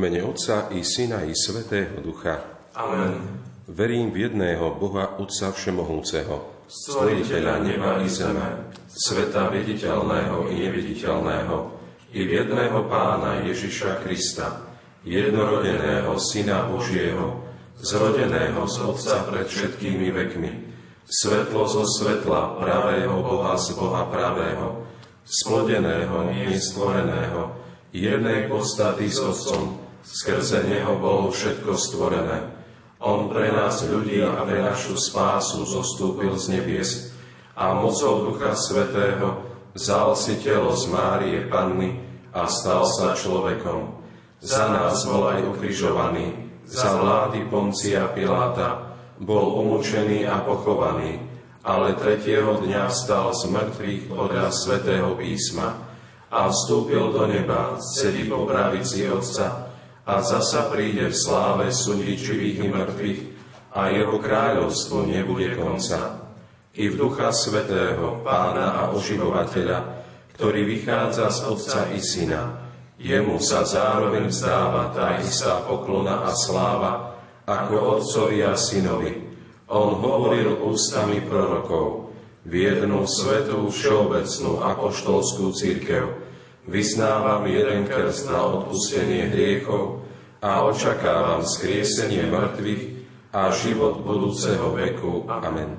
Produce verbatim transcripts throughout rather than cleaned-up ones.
mene Otca i Syna i Svätého Ducha. Amen. Verím v jedného Boha, Otca Všemohúceho, Stvoriteľa neba i zeme, sveta viditeľného i neviditeľného, i v jedného Pána Ježiša Krista, jednorodeného Syna Božieho, zrodeného z Otca pred všetkými vekmi, svetlo zo svetla pravého Boha z Boha pravého, splodeného, nestvoreného, jednej podstaty s Otcom, skrze Neho bolo všetko stvorené. On pre nás ľudí a pre našu spásu zostúpil z nebies a mocou Ducha Svätého vzal si telo z Márie Panny a stal sa človekom. Za nás bol aj ukrižovaný, za vlády Poncia Piláta bol umúčený a pochovaný, ale tretieho dňa vstal z mŕtvych podľa Svätého písma a vstúpil do neba, sedí po pravici Otca a zasa príde v sláve súdiť živých i mŕtvych a jeho kráľovstvu nebude konca. I v Ducha Svätého, Pána a oživovateľa, ktorý vychádza z Otca i Syna, jemu sa zároveň vzdáva tá istá poklona a sláva, ako Otcovi a Synovi. On hovoril ústami prorokov, v jednu svätú všeobecnú apoštolskú cirkev, vyznávam jeden krst na odpustenie hriechov a očakávam skriesenie mŕtvych a život budúceho veku. Amen.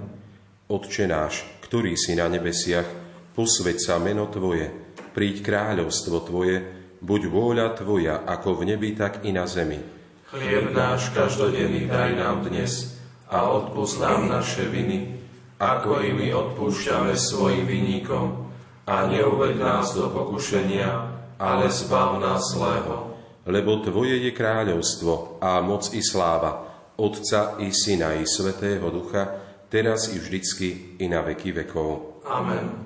Otče náš, ktorý si na nebesiach, posväť sa meno Tvoje, príď kráľovstvo Tvoje, buď vôľa Tvoja, ako v nebi, tak i na zemi. Chlieb náš každodenný daj nám dnes a odpusť nám naše viny, ako i my odpúšťame svojim vinníkom. A neuveď nás do pokušenia, ale zbav nás zlého. Lebo Tvoje je kráľovstvo a moc i sláva, Otca i Syna i Svätého Ducha, teraz i vždycky i na veky vekov. Amen.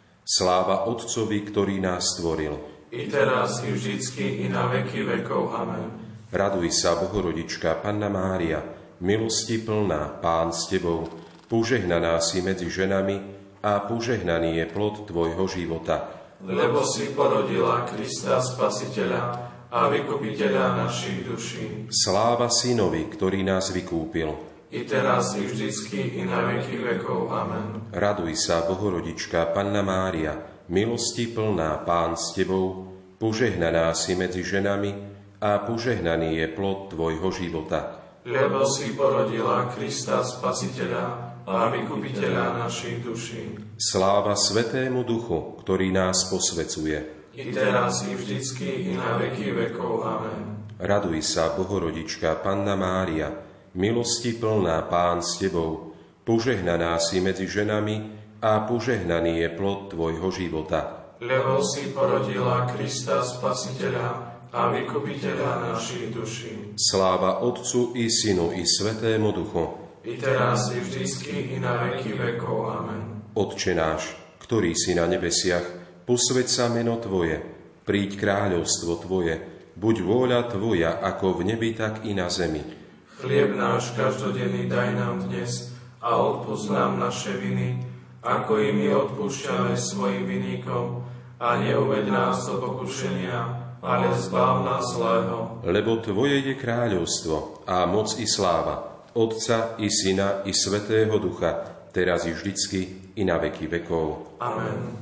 Sláva Otcovi, ktorý nás stvoril, i teraz i vždycky i na veky vekov. Amen. Raduj sa, Bohorodička, Panna Mária, milosti plná, Pán s Tebou, požehnaná si medzi ženami a požehnaný je plod Tvojho života. Lebo si porodila Krista Spasiteľa a Vykupiteľa našich duší. Sláva Synovi, ktorý nás vykúpil, i teraz i vždycky i na veky vekov. Amen. Raduj sa, Bohorodička, Panna Mária, milosti plná, Pán s Tebou, požehnaná si medzi ženami a požehnaný je plod Tvojho života. Lebo si porodila Krista Spasiteľa a Vykupiteľa našich duší. Sláva Svätému Duchu, ktorý nás posvecuje, i teraz i vždycky i na veky vekov. Amen. Raduj sa, Bohorodička, Panna Mária, milosti plná, Pán s Tebou, požehnaná si medzi ženami a požehnaný je plod Tvojho života. Lebo si porodila Krista Spasiteľa a Vykupiteľa našich duší. Sláva Otcu i Synu i Svätému Duchu, i teraz i vždycky i na veky vekov. Amen. Otče náš, ktorý si na nebesiach, posväť sa meno Tvoje, príď kráľovstvo Tvoje, buď vôľa Tvoja, ako v nebi, tak i na zemi. Chlieb náš každodenný daj nám dnes a odpusť nám naše viny, ako i my odpúšťame svojim vinníkom, a neuveď nás do pokušenia, ale zbav nás zlého. Lebo Tvoje je kráľovstvo a moc i sláva, Otca i Syna i Svätého Ducha, teraz i vždycky i na veky vekov. Amen.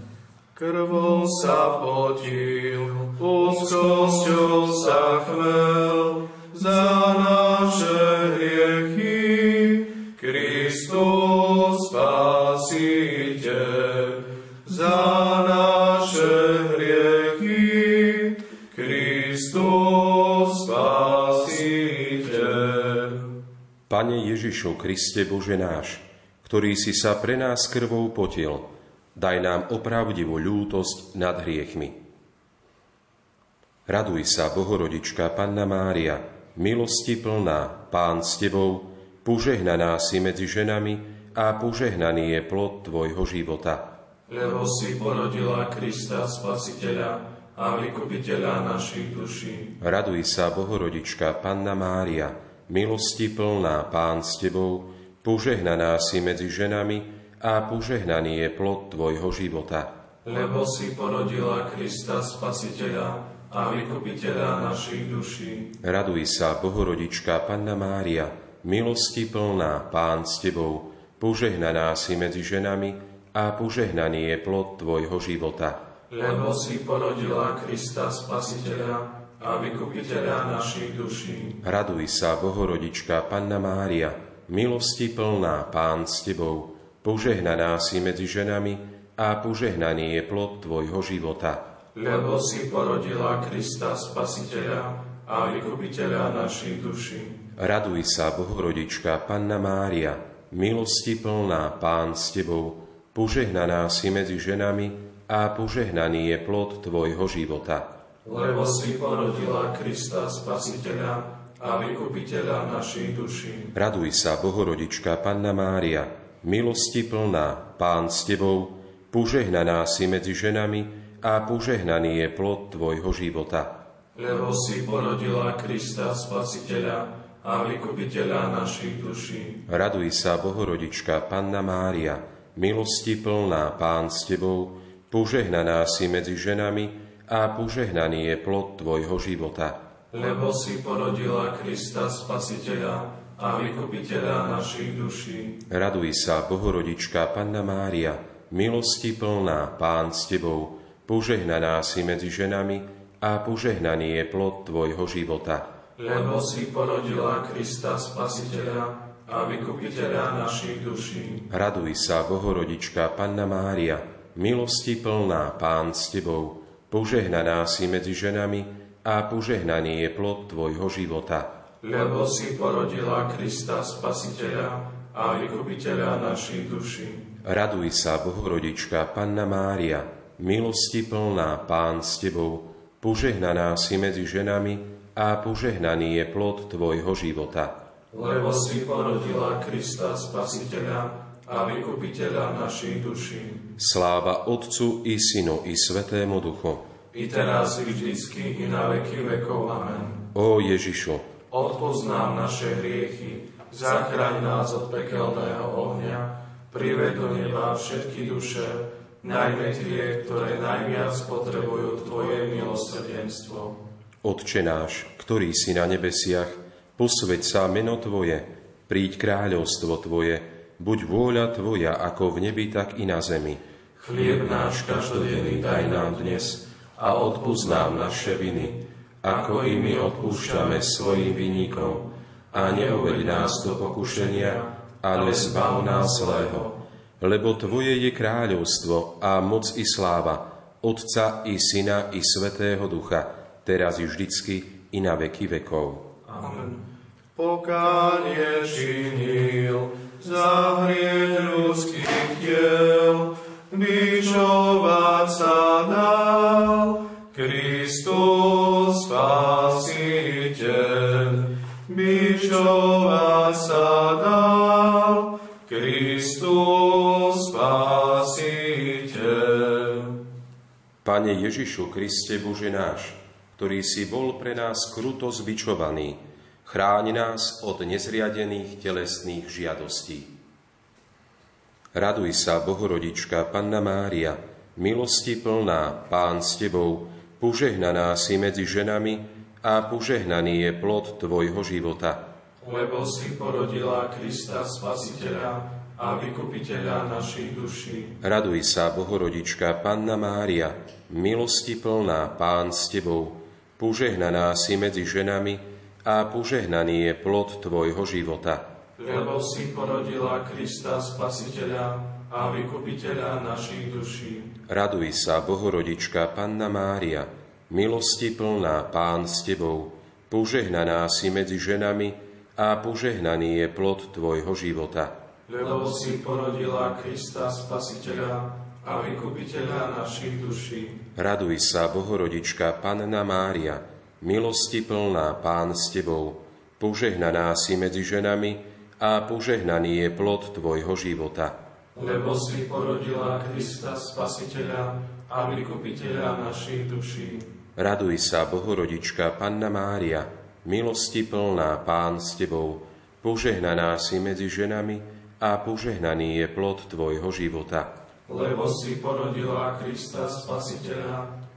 Krvou sa potil, úzkosťou sa chvel, za naše hriechy Kristus Spasiteľ. Za naše hriechy Kristus Spasiteľ. Pane Ježišu Kriste, Bože náš, ktorý si sa pre nás krvou potil, daj nám opravdivú ľútosť nad hriechmi. Raduj sa, Bohorodička, Panna Mária, milosti plná, Pán s Tebou, požehnaná si medzi ženami a požehnaný je plod Tvojho života. Lebo si porodila Krista Spasiteľa a Vykupiteľa našich duší. Raduj sa, Bohorodička, Panna Mária, milosti plná, Pán s Tebou, požehnaná si medzi ženami a požehnaný je plod Tvojho života. Lebo si porodila Krista Spasiteľa a vykupiteľa našich duší. Raduj sa, Bohorodička, Panna Mária, milosti plná, Pán s Tebou, požehnaná si medzi ženami a požehnaný je plod Tvojho života. Lebo si porodila Krista Spasiteľa a vykupiteľa našich duší. Raduj sa, Bohorodička, Panna Mária, milosti plná, Pán s Tebou, požehnaná si medzi ženami a požehnaný je plod Tvojho života. Lebo si porodila Krista Spasiteľa a vykupiteľa našich duší. Raduj sa, Bohorodička, Panna Mária, milosti plná, Pán s Tebou, požehnaná si medzi ženami a požehnaný je plod Tvojho života. Lebo si porodila Krista Spasiteľa a vykupiteľa našich duší. Raduj sa, Bohorodička, Panna Mária, milosti plná, Pán s Tebou, požehnaná si medzi ženami a požehnaný je plod Tvojho života. Lebo si porodila Krista Spasiteľa a vykupiteľa našich duší. Raduj sa, Bohorodička, Panna Mária, milosti plná, Pán s Tebou, požehnaná si medzi ženami a požehnaný je plod Tvojho života. Lebo si porodila Krista Spasiteľa a vykupiteľa našich duší. Raduj sa, Bohorodička, Panna Mária, milosti plná, Pán s Tebou, požehnaná si medzi ženami a požehnaný je plod Tvojho života. Lebo si porodila Krista Spasiteľa a vykupiteľa našich duší. Raduj sa, Bohorodička, Panna Mária, milosti plná, Pán s Tebou, požehnaná si medzi ženami a požehnaný je plod Tvojho života. Lebo si porodila Krista Spasiteľa a vykupiteľa našich duší. Raduj sa, Bohorodička, Panna Mária, milosti plná, Pán s Tebou, požehnaná si medzi ženami a požehnaný je plod Tvojho života. Lebo si porodila Krista Spasiteľa a vykupiteľa našich duší. Sláva Otcu i Synu i Svätému Duchu. I teraz, i vždycky, i na veky vekov. Amen. Ó Ježišu, odpusť nám naše hriechy, zachraň nás od pekelného ohňa, prived do neba všetky duše, najmä tie, ktoré najviac potrebujú Tvoje milosrdenstvo. Otče náš, ktorý si na nebesiach, posväť sa meno Tvoje, príď kráľovstvo Tvoje, buď vôľa Tvoja ako v nebi, tak i na zemi. Chlieb náš každodenný daj nám dnes a odpusť nám naše viny, ako i my odpúšťame svojim vinníkom. A neuveď nás do pokušenia, ale zbav nás zlého. Lebo Tvoje je kráľovstvo a moc i sláva, Otca i Syna i Svätého Ducha, teraz i vždycky, i na veky vekov. Amen. Pokánie činil za hriech ľudských diel, bičovať sa dal Kristus Spasiteľ. Bičovať sa dal Kristus Spasiteľ. Pane Ježišu Kriste, Bože náš, ktorý si bol pre nás kruto zbičovaný, chráň nás od nezriadených telesných žiadostí. Raduj sa, Bohorodička, Panna Mária, milosti plná, Pán s Tebou, požehnaná si medzi ženami a požehnaný je plod Tvojho života. Lebo si porodila Krista Spasiteľa a vykupiteľa našich duší. Raduj sa, Bohorodička, Panna Mária, milosti plná, Pán s Tebou, požehnaná si medzi ženami a požehnaný je plod Tvojho života. Lebo si porodila Krista Spasiteľa a vykupiteľa našich duší. Raduj sa, Bohorodička, Panna Mária, milosti plná, Pán s Tebou, požehnaná si medzi ženami a požehnaný je plod Tvojho života. Lebo si porodila Krista Spasiteľa a vykupiteľa našich duší. Raduj sa, Bohorodička, Panna Mária, milosti plná, Pán s Tebou, požehnaná si medzi ženami a požehnaný je plod Tvojho života. Lebo si porodila Krista Spasiteľa a vykupiteľa našich duší. Raduj sa, Bohorodička, Panna Mária, milosti plná, Pán s Tebou, požehnaná si medzi ženami a požehnaný je plod Tvojho života. Lebo si porodila Krista Spasiteľa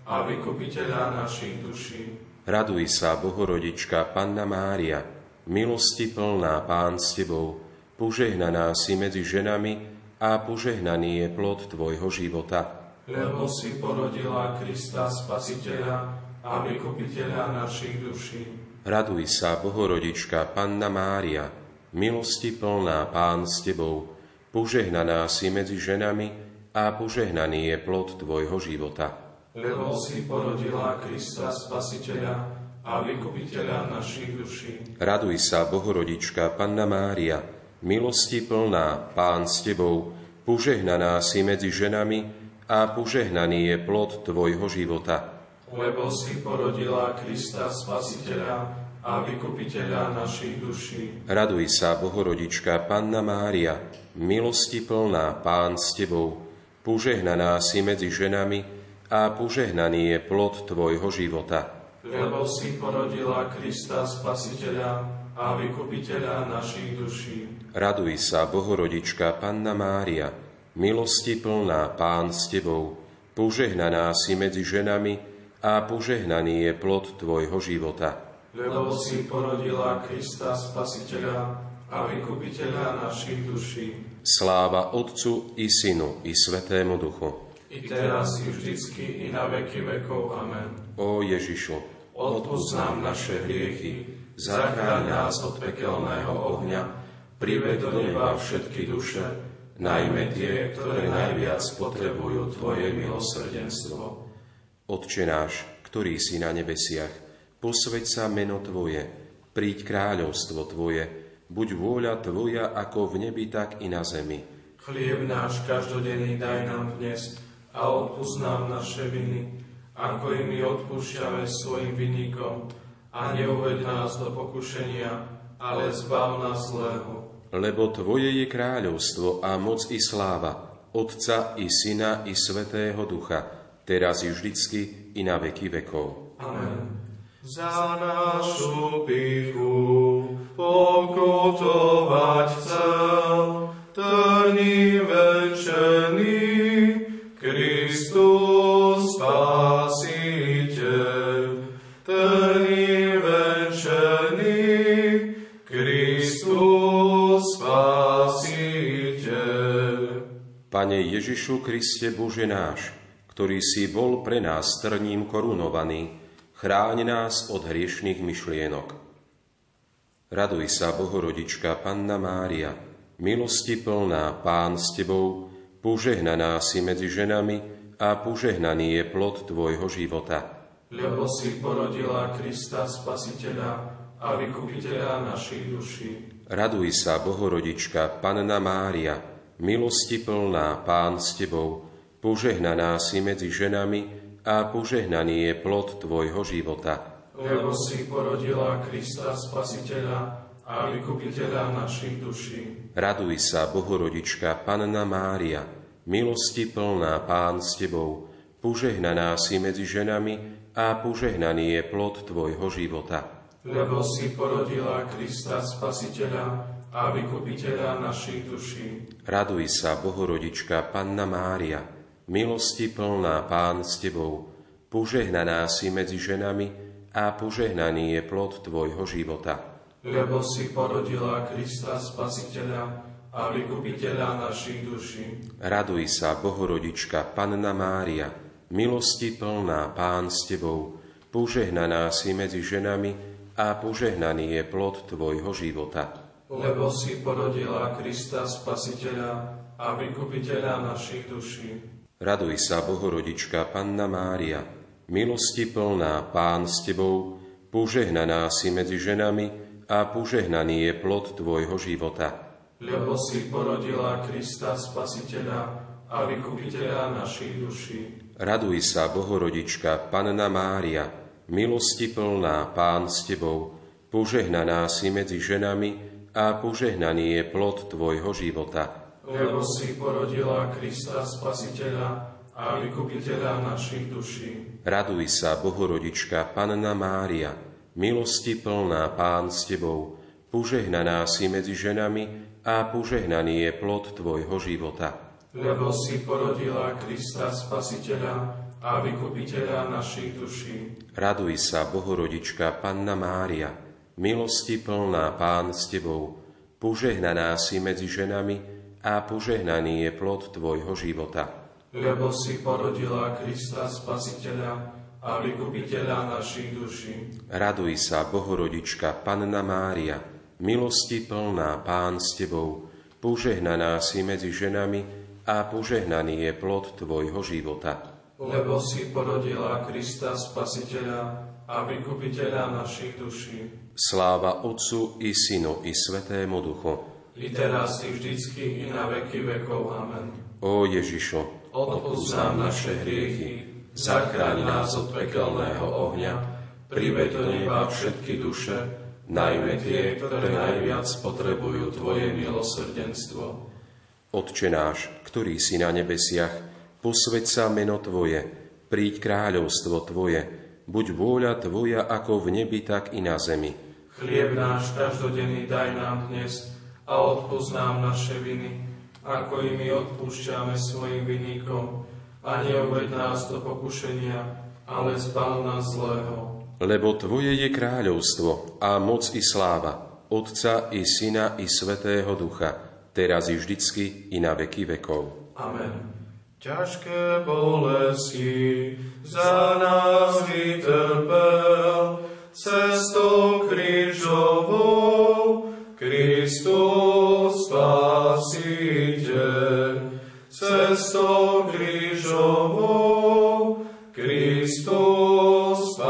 a vykupiteľa našich duší. Raduj sa, Bohorodička, Panna Mária, milosti plná, Pán s Tebou, požehnaná si medzi ženami a požehnaný je plod Tvojho života. Lebo si porodila Krista Spasiteľa a vykupiteľa našich duší. Raduj sa, Bohorodička, Panna Mária, milosti plná, Pán s Tebou, požehnaná si medzi ženami a požehnaný je plod Tvojho života. Lebo si porodila Krista Spasiteľa a vykupiteľa našich duší. Raduj sa, Bohorodička, Panna Mária, milosti plná, Pán s Tebou, požehnaná si medzi ženami a požehnaný je plod Tvojho života. Lebo si porodila Krista Spasiteľa a vykupiteľa našich duší. Raduj sa, Bohorodička, Panna Mária, milosti plná, Pán s Tebou, požehnaná si medzi ženami a požehnaný je plod Tvojho života. Lebo si porodila Krista Spasiteľa a vykupiteľa našich duší. Raduj sa, Bohorodička, Panna Mária, milosti plná, Pán s Tebou, požehnaná si medzi ženami a požehnaný je plod Tvojho života. Lebo si porodila Krista Spasiteľa a vykupiteľa našich duší. Sláva Otcu i Synu i Svätému Duchu. I teraz, i vždycky, i na veky vekov. Amen. Ó Ježišu, odpusť nám naše hriechy, zachráň nás od pekelného ohňa, priveď do neba všetky duše, najmä tie, ktoré najviac potrebujú Tvoje milosrdenstvo. Otče náš, ktorý si na nebesiach, posväť sa meno Tvoje, príď kráľovstvo Tvoje, buď vôľa Tvoja ako v nebi, tak i na zemi. Chlieb náš každodenný daj nám dnes a odpusť nám naše viny, ako i my odpúšťame svojim vinníkom, a neuveď nás do pokušenia, ale zbav nás zlého. Lebo Tvoje je kráľovstvo a moc i sláva, Otca i Syna i Svätého Ducha, teraz i vždycky i na veky vekov. Amen. Za našu pýchu pokutovať chcel, trní venčený Kristus Spasiteľ. Trní venčený Kristus Spasiteľ. Pane Ježišu Kriste, Bože náš, ktorý si bol pre nás trním korunovaný, chráň nás od hriešných myšlienok. Raduj sa, Bohorodička, Panna Mária, milosti plná, Pán s Tebou, požehnaná si medzi ženami a požehnaný je plod Tvojho života. Lebo si porodila Krista Spasiteľa a vykupiteľa našich duší. Raduj sa, Bohorodička, Panna Mária, milosti plná, Pán s Tebou, požehnaná si medzi ženami a požehnaný je plod Tvojho života. Lebo si porodila Krista Spasiteľa a vykupiteľa našich duší. Raduj sa, Bohorodička, Panna Mária, milosti plná, Pán s Tebou, požehnaná si medzi ženami a požehnaný je plod Tvojho života. Lebo si porodila Krista Spasiteľa a vykupiteľa našich duší. Raduj sa, Bohorodička, Panna Mária, milosti plná, Pán s Tebou, požehnaná si medzi ženami a požehnaný je plod Tvojho života. Lebo si porodila Krista Spasiteľa a vykupiteľa našich duší. Raduj sa, Bohorodička, Panna Mária, milosti plná, Pán s Tebou, požehnaná si medzi ženami a požehnaný je plod Tvojho života. Lebo si porodila Krista Spasiteľa a vykupiteľa našich duší. Raduj sa, Bohorodička, Panna Mária, milosti plná, Pán s Tebou, požehnaná si medzi ženami a požehnaný je plod Tvojho života. Lebo si porodila Krista Spasiteľa a vykupiteľa našich duší. Raduj sa, Bohorodička, Panna Mária, milosti plná, Pán s Tebou, požehnaná si medzi ženami a požehnaný je plod Tvojho života. Lebo si porodila Krista Spasiteľa a vykupiteľa našich duší. Raduj sa, Bohorodička, Panna Mária, milosti plná, Pán s Tebou, požehnaná si medzi ženami a požehnaný je plod Tvojho života. Lebo si porodila Krista Spasiteľa a vykupiteľa našich duší. Raduj sa, Bohorodička, Panna Mária, milosti plná, Pán s Tebou, požehnaná si medzi ženami a požehnaný je plod Tvojho života. Lebo si porodila Krista Spasiteľa a vykupiteľa našich duší. Raduj sa, Bohorodička, Panna Mária, milosti plná, Pán s Tebou, požehnaná si medzi ženami a požehnaný je plod Tvojho života. Lebo si porodila Krista Spasiteľa a vykupiteľa našich duší. Sláva Otcu i Synu i Svätému Duchu. I teraz i vždycky i na veky vekov. Amen. Ó Ježišo, odpusť nám naše hriechy, zachráň nás od pekelného ohňa, priveď do neba všetky duše, najmä tie, ktoré najviac potrebujú Tvoje milosrdenstvo. Otče náš, ktorý si na nebesiach, posväť sa meno Tvoje, príď kráľovstvo Tvoje, buď vôľa Tvoja ako v nebi, tak i na zemi. Chlieb náš každodenný daj nám dnes a odpusť nám naše viny, ako i my odpúšťame svojim vinníkom, a neuveď nás do pokušenia, ale zbav nás zlého. Lebo Tvoje je kráľovstvo a moc i sláva, Otca i Syna i Svätého Ducha, teraz i vždycky i na veky vekov. Amen. Ťažké bolesti za nás vytrpel, cestou krížovou Kristus Spasiteľ. Cestou krížovou Kristus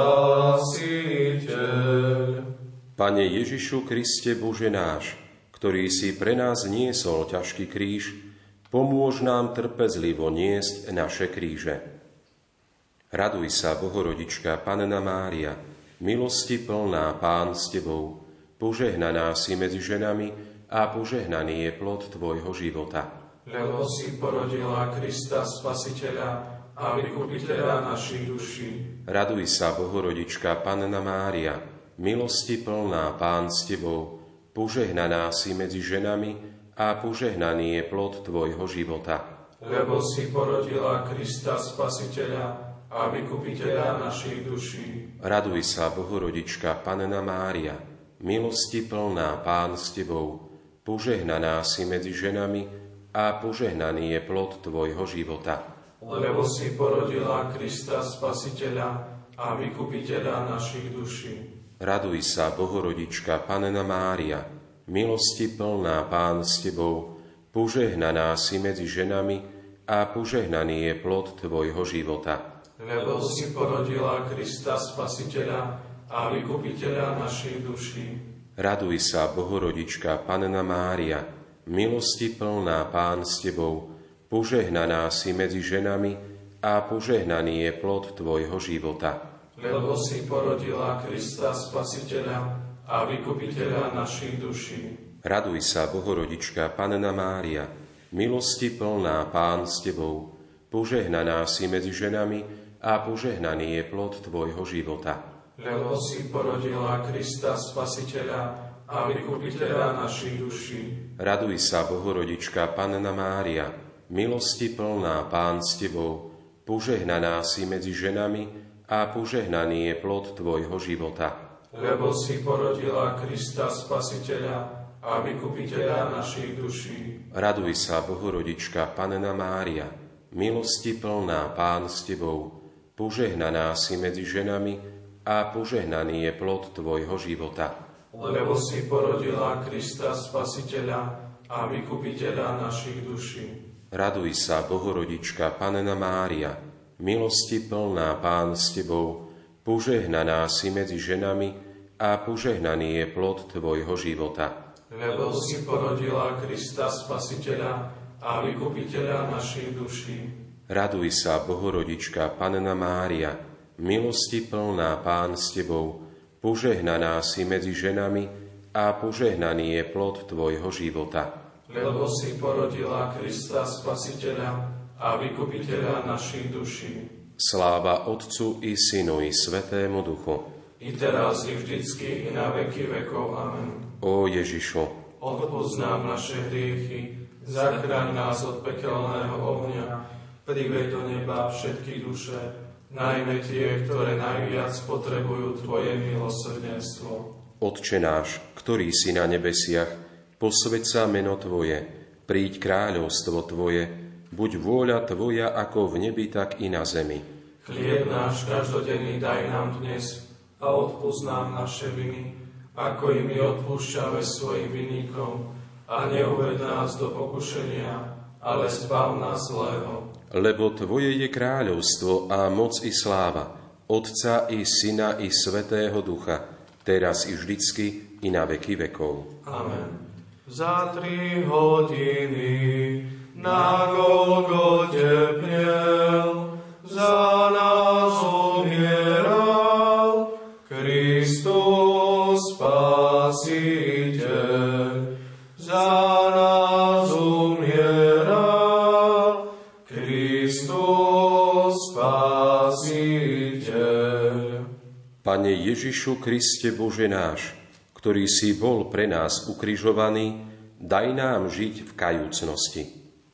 Spasiteľ. Pane Ježišu Kriste, Bože náš, ktorý si pre nás niesol ťažký kríž, pomôž nám trpezlivo niesť naše kríže. Raduj sa, Bohorodička, Panna Mária, milosti plná, Pán s Tebou, požehnaná si medzi ženami a požehnaný je plod Tvojho života. Lebo si porodila Krista Spasiteľa a vykupiteľa našich duší. Raduj sa, Bohorodička, Panna Mária, milosti plná, Pán s Tebou, požehnaná si medzi ženami a požehnaný je plod Tvojho života. Lebo si porodila Krista Spasiteľa a vykupiteľa našich duší. Raduj sa, Bohorodička, Panna Mária, milosti plná, Pán s Tebou, požehnaná si medzi ženami a požehnaný je plod Tvojho života. Lebo si porodila Krista Spasiteľa a vykupiteľa našich duší. Raduj sa, Bohorodička, Panna Mária, milosti plná, Pán s Tebou, požehnaná si medzi ženami a požehnaný je plod Tvojho života. Lebo si porodila Krista Spasiteľa a vykupiteľa našich duší. Raduj sa, Bohorodička, Panna Mária, milosti plná, Pán s Tebou, požehnaná si medzi ženami a požehnaný je plod Tvojho života. Lebo si porodila Krista Spasiteľa a vykupiteľa našich duší. Raduj sa, Bohorodička, Panna Mária, milosti plná, Pán s Tebou, požehnaná si medzi ženami a požehnaný je plod Tvojho života. Lebo si porodila Krista Spasiteľa a vykupiteľa našich duší. Raduj sa, Bohorodička, Panna Mária, milosti plná, Pán s Tebou, požehnaná si medzi ženami a požehnaný je plod Tvojho života. Lebo si porodila Krista Spasiteľa a vykupiteľa našich duší. Raduj sa, Bohorodička, Panna Mária, milosti plná, Pán s Tebou, požehnaná si medzi ženami a požehnaný je plod Tvojho života. Lebo si porodila Krista Spasiteľa a vykupiteľa našich duší. Raduj sa, Bohorodička, Panna Mária, milosti plná, Pán s Tebou, požehnaná si medzi ženami a požehnaný je plod Tvojho života. Lebo si porodila Krista Spasiteľa a vykupiteľa našich duší. Raduj sa, Bohorodička, Panna Mária, milosti plná, Pán s Tebou, požehnaná si medzi ženami a požehnaný je plod Tvojho života. Lebo si porodila Krista Spasiteľa a vykupiteľa našich duší. Sláva Otcu i Synu i Svätému Duchu. I teraz i vždycky i na veky vekov. Amen. Ó Ježišu, odpusť nám naše hriechy, zachráň nás od pekelného ohňa, priveď do neba všetky duše, najmä tie, ktoré najviac potrebujú Tvoje milosrdenstvo. Otče náš, ktorý si na nebesiach, posväť sa meno Tvoje, príď kráľovstvo Tvoje, buď vôľa Tvoja ako v nebi, tak i na zemi. Chlieb náš každodenný daj nám dnes a odpusť nám naše viny, ako i my odpúšťame svojim vinníkom, a neuved nás do pokušenia, ale zbav nás zlého. Lebo Tvoje je kráľovstvo a moc i sláva, Otca i Syna i Svätého Ducha, teraz i vždycky i na veky vekov. Amen. Za tri hodiny na Golgote pniel, za nás umieral, Kristus Spasiteľ. Za nás umieral, Kristus Spasiteľ. Pane Ježišu Kriste Bože náš, ktorý si bol pre nás ukrižovaný, daj nám žiť v kajúcnosti.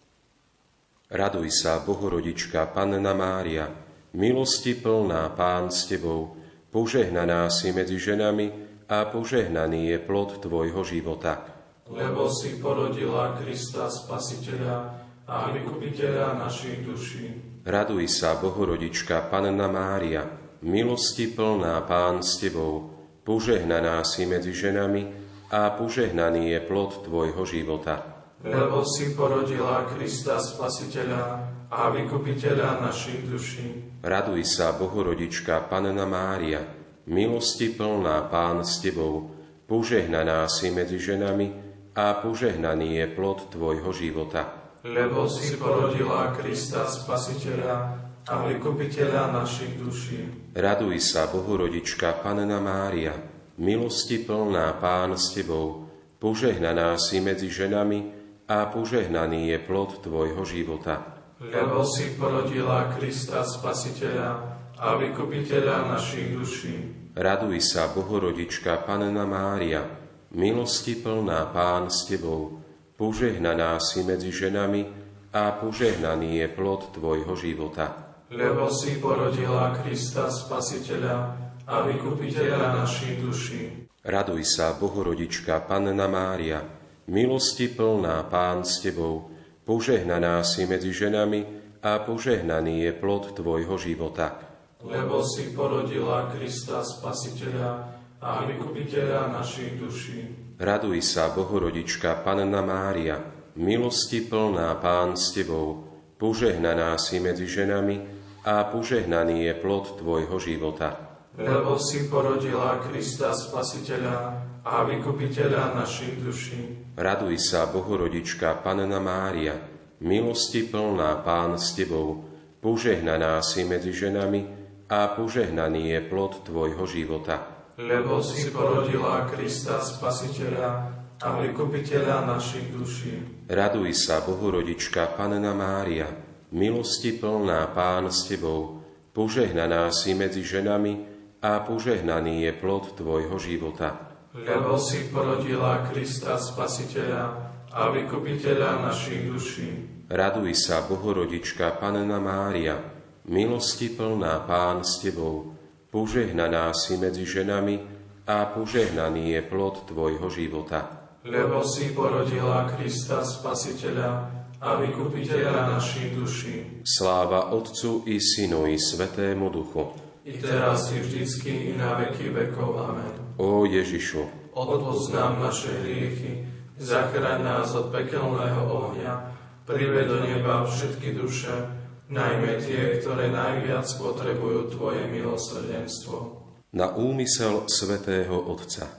Raduj sa, Bohorodička, Panna Mária, milosti plná, Pán s Tebou, požehnaná si medzi ženami a požehnaný je plod Tvojho života. Lebo si porodila Krista Spasiteľa a vykupiteľa našich duší. Raduj sa, Bohorodička, Panna Mária, milosti plná, Pán s Tebou, požehnaná si medzi ženami a požehnaný je plod Tvojho života. Lebo si porodila Krista Spasiteľa a vykupiteľa našich duší. Raduj sa, Bohorodička, Panna Mária, milosti plná, Pán s Tebou, požehnaná si medzi ženami a požehnaný je plod Tvojho života. Lebo si porodila Krista Spasiteľa a vykupiteľa našich duší. Raduj sa, Bohorodička, Panna Mária, milosti plná, Pán s Tebou, požehnaná si medzi ženami a požehnaný je plod Tvojho života. Lebo si porodila Krista Spasiteľa a vykupiteľa našich duší. Raduj sa, Bohorodička, Panna Mária, milosti plná, Pán s Tebou, požehnaná si medzi ženami a požehnaný je plod Tvojho života. Lebo si porodila Krista Spasiteľa a vykupiteľa našich duší. Raduj sa, Bohorodička, Panna Mária, milosti plná, Pán s Tebou, požehnaná si medzi ženami a požehnaný je plod Tvojho života. Lebo si porodila Krista Spasiteľa a vykupiteľa našich duší. Raduj sa, Bohorodička, Panna Mária, milosti plná, Pán s Tebou, požehnaná si medzi ženami a požehnaný je plod Tvojho života. Lebo si porodila Krista Spasiteľa a vykupiteľa našich duší. Raduj sa, Bohorodička, Panna Mária, milosti plná, Pán s Tebou, požehnaná si medzi ženami a požehnaný je plod Tvojho života. Lebo si porodila Krista Spasiteľa a vykupiteľa našich duší. Raduj sa, Bohorodička, Panna Mária, milosti plná, Pán s Tebou, požehnaná si medzi ženami a požehnaný je plod Tvojho života. Lebo si porodila Krista Spasiteľa a vykupiteľa našich duší. Raduj sa, Bohorodička, Panna Mária, milosti plná, Pán s Tebou, požehnaná si medzi ženami a požehnaný je plod Tvojho života. Lebo si porodila Krista Spasiteľa a vykupiteľa našich duší. Sláva Otcu i Synu i Svätému Duchu. I teraz i vždycky i na veky vekov. Amen. Ó Ježišu, odpusť nám naše hriechy, zachraň nás od pekelného ohňa, prived do neba všetky duše, najmä tie, ktoré najviac potrebujú Tvoje milosrdenstvo. Na úmysel svätého Otca.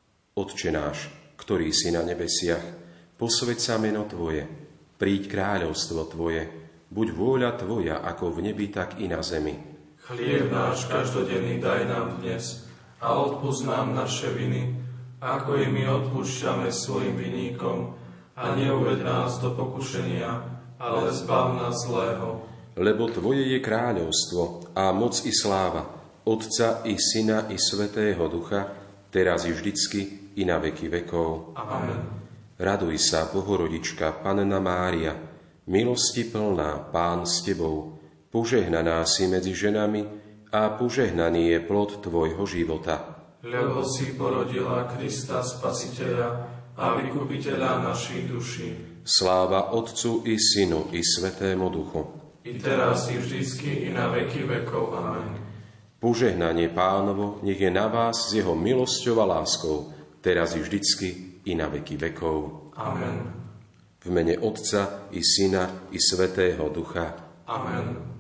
Otče náš, ktorý si na nebesiach, posväť sa meno Tvoje, príď kráľovstvo Tvoje, buď vôľa Tvoja ako v nebi, tak i na zemi. Chlieb náš každodenný daj nám dnes a odpusť nám naše viny, ako i my odpúšťame svojim vinníkom, a neuved nás do pokušenia, ale zbav nás zlého. Lebo Tvoje je kráľovstvo a moc i sláva, Otca i Syna i Svätého Ducha, teraz i vždycky i na veky vekov. Amen. Raduj sa, Bohorodička, Panna Mária, milosti plná, Pán s Tebou, Požehnaná si medzi ženami a požehnaný je plod tvojho života. Lebo si porodila Krista Spasiteľa a Vykupiteľa našich duší. Sláva Otcu i Synu i Svätému Duchu. I teraz i vždycky i na veky vekov. Amen. Požehnanie Pánovo nech je na vás s jeho milosťou a láskou, teraz i vždycky i na veky vekov. Amen. V mene Otca i Syna i Svätého Ducha. Amen.